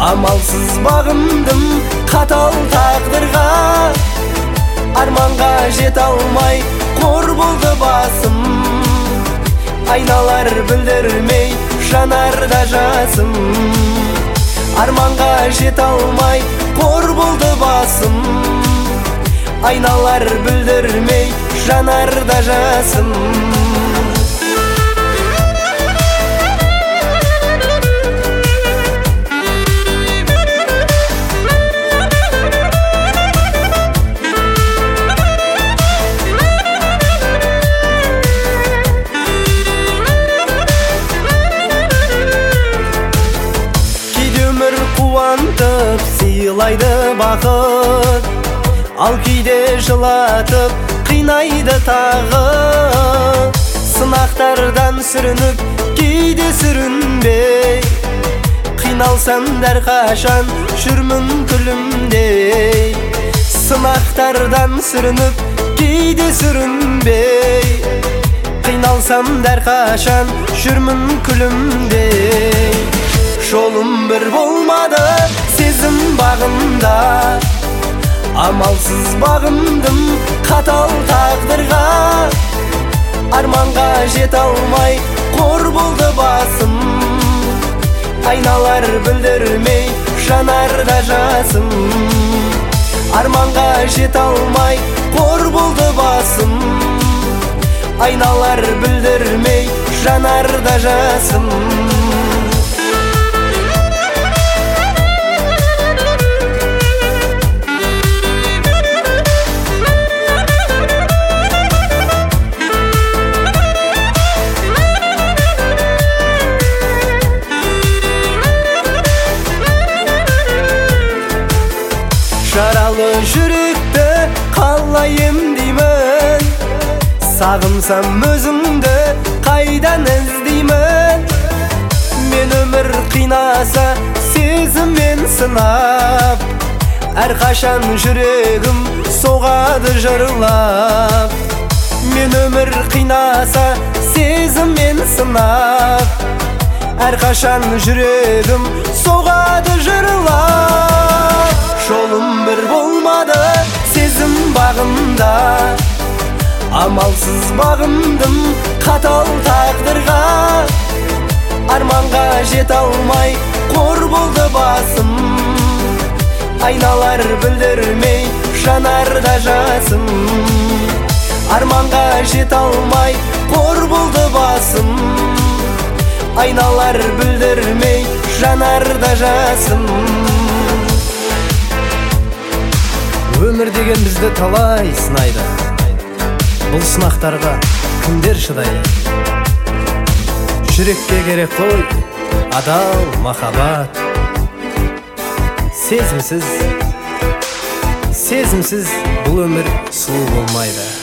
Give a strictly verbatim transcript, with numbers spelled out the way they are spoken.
Амалсыз бағындым қатал тағдырға, арманға жете алмай қор болды басым. Айналар білдірмей жанарда жасым, арманға жете алмай қор болды басым. Айналар білдірмей жанарда жасым. Қуантып сыйлайды бақыт, ал кейде жылатып қинайды тағы. Сынақтардан сүрініп кейде сүрінбей, қиналсам дәрқашан жүрмін күлімдей. Сынақтардан сүрініп кейде сүрінбей, қиналсам дәрқашан жүрмін күлімдей. Жолым бір болмады сезім бағында, амалсыз бағындым қатал тағдырға, арманға жете алмай қор болды басым. Айналар білдірмей жанарда жасым, арманға жете алмай қор болды басым. Айналар білдірмей жанарда жасым. Жаралы жүректі қалай емдеймін, сағынсам өзімді қайдан іздеймін. Мен өмір қинаса сезіммен сынап, әрқашан жүрегім соғады жырлап. Мен өмір қинаса сезіммен сынап, әрқашан жүрегім соғады жырлап. Жолым бір болмады сезім бағында, амалсыз бағындым қатал тағдырға, арманға жете алмай қор болды басым. Айналар білдірмей жанарда жасым, арманға жете алмай қор болды басым. Айналар білдірмей жанарда жасым. Өмір деген бізді талай сынайды, бұл сынақтарға кімдер шыдайды? Жүрекке керек қой адал махаббат, сезімсіз, сезімсіз бұл өмір сұлу болмайды.